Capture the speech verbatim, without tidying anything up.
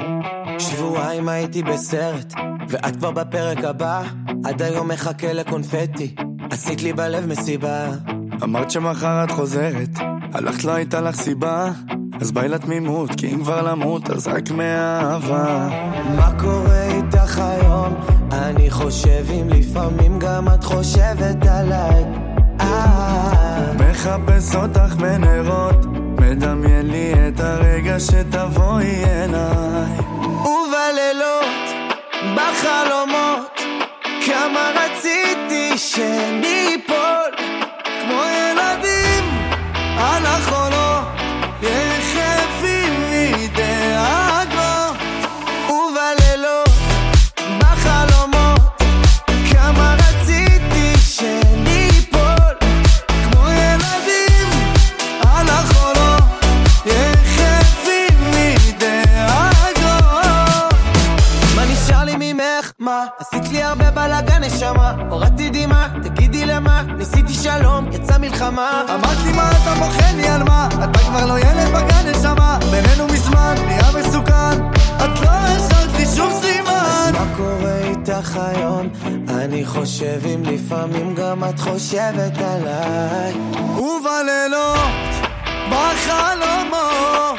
שבועיים הייתי בסרט ואת כבר בפרק הבא, עד היום מחכה לקונפטי, עשית לי בלב מסיבה. אמרת שמחר את חוזרת, הלכת לא הייתה לך סיבה, אז ביי לתמימות, כי אם כבר למות אז רק מאהבה. מה קורה איתך היום? אני חושב אם לפעמים גם את חושבת עליי. מחפש אותך בנרות, מדמיין לי את הרגע שתבואי אליי. ובלילות, בחלומות, כמה רציתי שניפול כמו ילדים על החולות, יחפים לי דאגות. ובלילות, בחלומות, כמה רציתי שניפול כמו ילדים על החולות, יחפים לי דאגות. מה נשאר לי ממך? מה? עשית לי הרבה בלגן נשמה, הורדתי דימה, תגידי למה, ניסיתי שלום, יצא מלחמה. אמרת לי מה אתה בוחן לי על מה, אתה כבר לא ילד בגן נשמה, בינינו מזמן נהיה מסוכן, את לא השארת לי שום סימן. אז מה קורה איתך היום? אני חושב אם לפעמים גם את חושבת עליי. ובלילות, בחלומות,